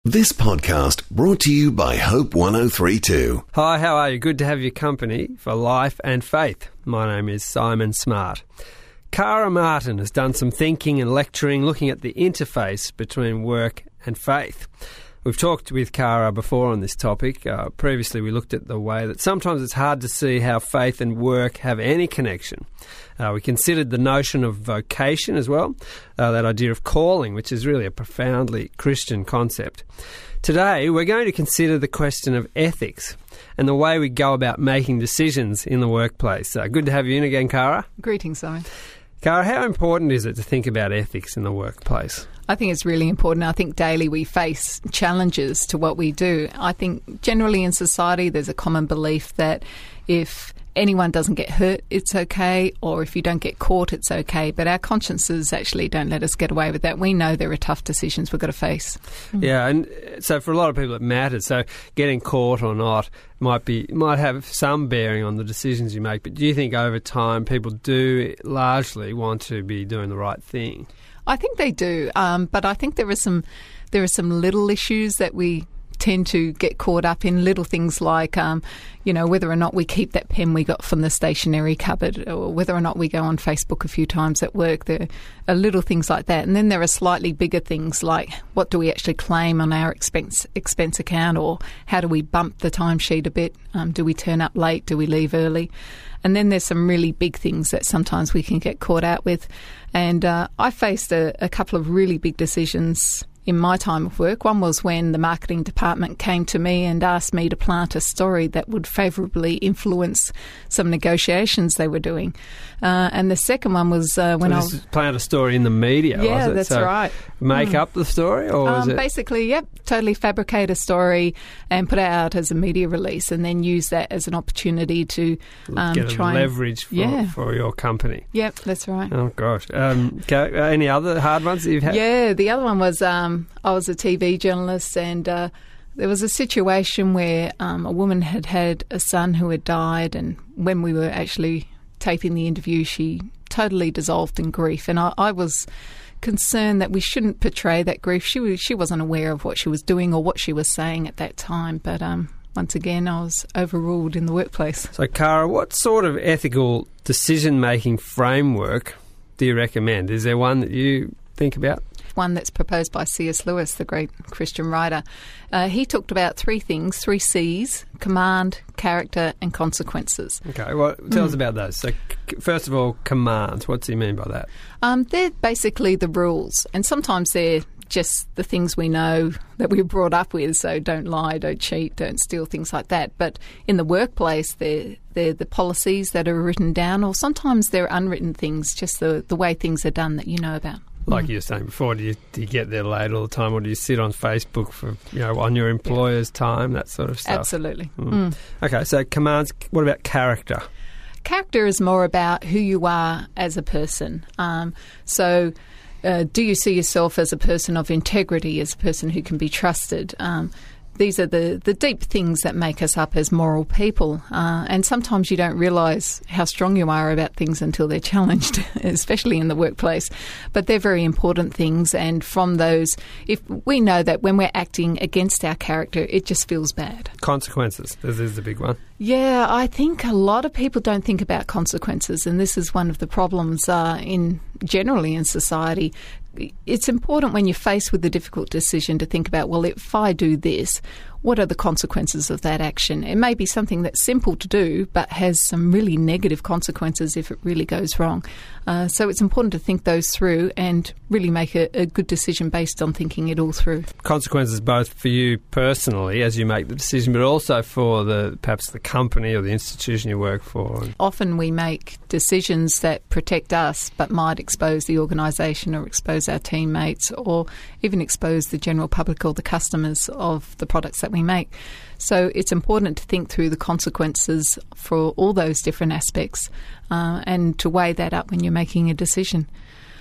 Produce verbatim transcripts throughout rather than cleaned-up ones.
This podcast brought to you by Hope one oh three point two. Hi, how are you? Good to have your company for Life and Faith. My name is Simon Smart. Cara Martin has done some thinking and lecturing looking at the interface between work and faith. We've talked with Cara before on this topic. Uh, previously we looked at the way that sometimes it's hard to see how faith and work have any connection. Uh, we considered the notion of vocation as well, uh, that idea of calling, which is really a profoundly Christian concept. Today we're going to consider the question of ethics and the way we go about making decisions in the workplace. Uh, good to have you in again, Cara. Greetings, Simon. Cara, how important is it to think about ethics in the workplace? I think it's really important. I think daily we face challenges to what we do. I think generally in society there's a common belief that if anyone doesn't get hurt, it's okay, or if you don't get caught, it's okay. But our consciences actually don't let us get away with that. We know there are tough decisions we've got to face. Yeah, and so for a lot of people it matters. So getting caught or not might be might have some bearing on the decisions you make. But do you think over time people do largely want to be doing the right thing? I think they do, um, but I think there are some there are some little issues that we tend to get caught up in, little things like, um, you know, whether or not we keep that pen we got from the stationery cupboard, or whether or not we go on Facebook a few times at work. There are little things like that. And then there are slightly bigger things like what do we actually claim on our expense expense account, or how do we bump the timesheet a bit? Um, do we turn up late? Do we leave early? And then there's some really big things that sometimes we can get caught out with. And uh, I faced a, a couple of really big decisions in my time of work. One was when the marketing department came to me and asked me to plant a story that would favourably influence some negotiations they were doing. Uh, and the second one was uh, when so I was... plant a story in the media, yeah, was it? that's so right. Make mm. up the story? Or was um, it... Basically, yep, totally fabricate a story and put it out as a media release, and then use that as an opportunity to um, get try leverage for, yeah. for your company. Yep, that's right. Oh, gosh. Um, okay, any other hard ones that you've had? Yeah, the other one was um, I was a T V journalist, and uh, there was a situation where um, a woman had had a son who had died, and when we were actually taping the interview, she totally dissolved in grief. And I, I was concerned that we shouldn't portray that grief. She was, she wasn't aware of what she was doing or what she was saying at that time, but um, once again, I was overruled in the workplace. So, Cara, what sort of ethical decision-making framework do you recommend? Is there one that you think about? One that's proposed by C S Lewis, the great Christian writer. Uh, he talked about three things, three C's: command, character, and consequences. Okay, well, tell mm. us about those. So, c- first of all, commands. What's he mean by that? Um, they're basically the rules, and sometimes they're just the things we know that we were brought up with, so don't lie, don't cheat, don't steal, things like that. But in the workplace, they're, they're the policies that are written down, or sometimes they're unwritten things, just the, the way things are done that you know about. Like you were saying before, do you, do you get there late all the time, or do you sit on Facebook for, you know, on your employer's yeah. time, that sort of stuff? Absolutely. Mm. Mm. Okay, so commands. What about character? Character is more about who you are as a person. Um, so uh, do you see yourself as a person of integrity, as a person who can be trusted? Um, These are the, the deep things that make us up as moral people. Uh, and sometimes you don't realise how strong you are about things until they're challenged, especially in the workplace. But they're very important things. And from those, if we know that when we're acting against our character, it just feels bad. Consequences. This is the big one. Yeah, I think a lot of people don't think about consequences. And this is one of the problems uh, in generally in society. It's important when you're faced with a difficult decision to think about, well, if I do this, what are the consequences of that action? It may be something that's simple to do, but has some really negative consequences if it really goes wrong. Uh, so it's important to think those through and really make a, a good decision based on thinking it all through. Consequences both for you personally as you make the decision, but also for the perhaps the company or the institution you work for. Often we make decisions that protect us but might expose the organisation or expose our teammates or even expose the general public or the customers of the products that we make. So it's important to think through the consequences for all those different aspects uh, and to weigh that up when you're making a decision.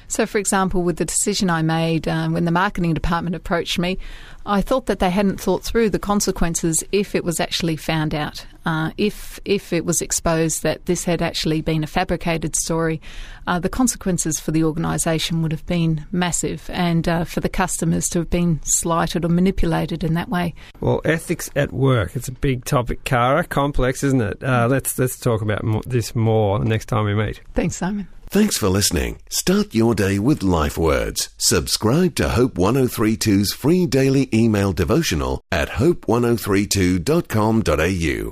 So, for example, with the decision I made um, when the marketing department approached me, I thought that they hadn't thought through the consequences if it was actually found out, uh, if if it was exposed that this had actually been a fabricated story. Uh, the consequences for the organisation would have been massive, and uh, for the customers to have been slighted or manipulated in that way. Well, ethics at work, it's a big topic, Cara, complex, isn't it? Uh, let's, let's talk about mo- this more next time we meet. Thanks, Simon. Thanks for listening. Start your day with Life Words. Subscribe to Hope ten thirty-two's free daily email devotional at hope ten thirty-two dot com dot a u.